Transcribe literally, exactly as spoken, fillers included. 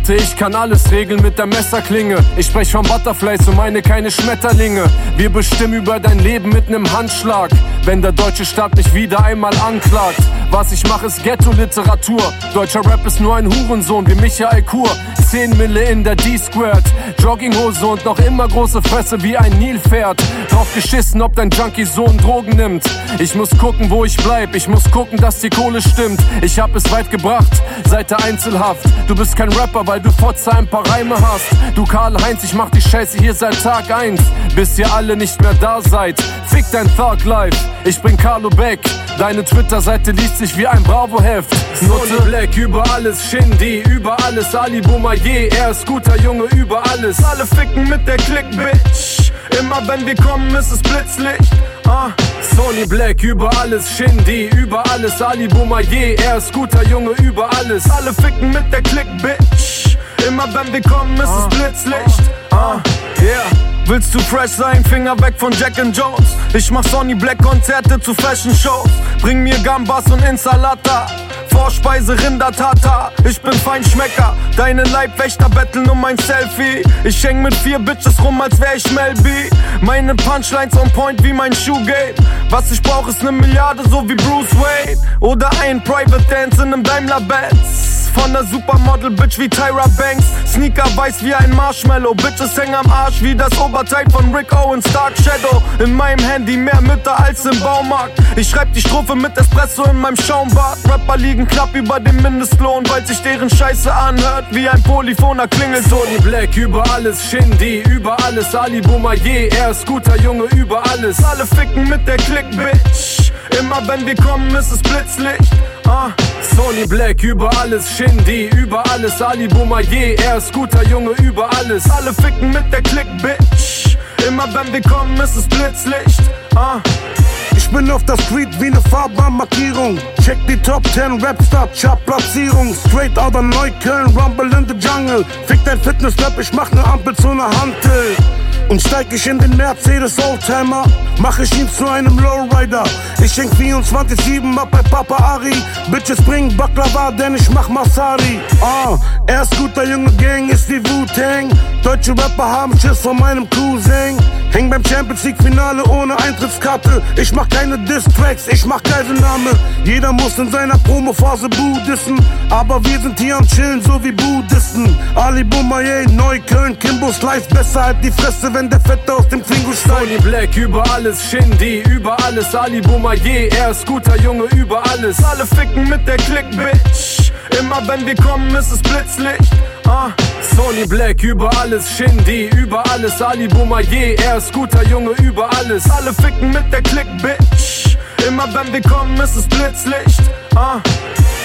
dachte, ich kann alles regeln mit der Messerklinge. Ich sprech von Butterflies und meine keine Schmetterlinge. Wir bestimmen über dein Leben mit nem Handschlag, wenn der deutsche Staat mich wieder einmal anklagt. Was ich mache ist Ghetto-Literatur. Deutscher Rap ist nur ein Hurensohn wie Michael Kur. Zehn Mille in der D-Squared, Jogginghose und noch immer große Fresse wie ein Nilpferd. Drauf geschissen, ob dein Junkie-Sohn Drogen nimmt. Ich muss gucken, wo ich bleib, ich muss gucken, dass die Kohle stimmt. Ich hab es weit gebracht, seit der Einzelhaft. Du bist kein Rapper, weil du Fotze ein paar Reime hast. Du Karl-Heinz, ich mach die Scheiße hier seit Tag eins, bis ihr alle nicht mehr da seid. Fick dein Thug Life, ich bring Carlo Beck. Deine Twitter-Seite liest sich wie ein Bravo-Heft. Note Black über alles, Shindy über alles, Ali Boumaier, er ist guter Junge über alles. Alle ficken mit der Click, Bitch. Immer wenn wir kommen, ist es Blitzlicht. Ah. Sony Black über alles, Shindy über alles, Ali Boumaier, er ist guter Junge über alles. Alle ficken mit der Click, Bitch. Immer wenn wir kommen, ist ah. es Blitzlicht. Ah, yeah. Willst du fresh sein? Finger weg von Jack and Jones. Ich mach Sony Black Konzerte zu Fashion Shows. Bring mir Gambas und Insalata, Vorspeise Rindertata. Ich bin Feinschmecker, deine Leibwächter betteln um mein Selfie. Ich häng mit vier Bitches rum, als wär ich Mel B. Meine Punchlines on point wie mein Shoegame. Was ich brauch ist ne Milliarde, so wie Bruce Wayne. Oder ein Private Dance in nem Daimler-Benz. Von der Supermodel-Bitch wie Tyra Banks. Sneaker weiß wie ein Marshmallow. Bitches hängen am Arsch wie das Oberteil von Rick Owens. Dark Shadow in meinem Handy, mehr Mütter als im Baumarkt. Ich schreib die Strophe mit Espresso in meinem Schaumbad. Rapper liegen knapp über dem Mindestlohn, weil sich deren Scheiße anhört wie ein polyphoner Klingelton. Sony Black über alles, Shindy über alles, Ali Boumaier, er ist guter Junge über alles. Alle ficken mit der Click, Bitch. Immer wenn wir kommen, ist es Blitzlicht. Ah. Sony Black über alles, Shindy über alles, Ali Boumaier, er ist guter Junge über alles. Alle ficken mit der Click, Bitch. Immer wenn wir kommen, ist es Blitzlicht. Ah. Ich bin auf der Street wie ne Fahrbahnmarkierung. Check die Top zehn Rapstar Chart-Platzierung. Straight out of Neukölln, Rumble in the Jungle. Fick dein Fitness-Lab, ich mach ne Ampel zu ne Hantel. Und steig ich in den Mercedes Oldtimer, mach ich ihn zu einem Lowrider. Ich schenk vierundzwanzig sieben ab bei Papa Ari. Bitches bringen Baklava, denn ich mach Masari. Ah, er ist guter Junge, Gang ist wie Wu-Tang. Deutsche Rapper haben Schiss von meinem Cousin. Häng beim Champions League Finale ohne Eintrittskarte. Ich mach keine Diss-Tracks, ich mach Geiselnahme. Jeder muss in seiner Promophase Buddhisten, aber wir sind hier am Chillen, so wie Buddhisten. Ali Boumaier, Neukölln, Kimbo Slice, besser halt die Fresse, wenn der Fette aus dem Klingo steigt. Sony Black über alles, Shindy über alles, Ali Boumaier, er ist guter Junge über alles. Alle ficken mit der Click, Bitch. Immer wenn wir kommen, ist es Blitzlicht. Ah. Sony Black über alles, Shindy über alles, Ali Boumaier, er ist guter Junge über alles. Alle ficken mit der Click, Bitch. Immer wenn wir kommen, ist es Blitzlicht. Ah.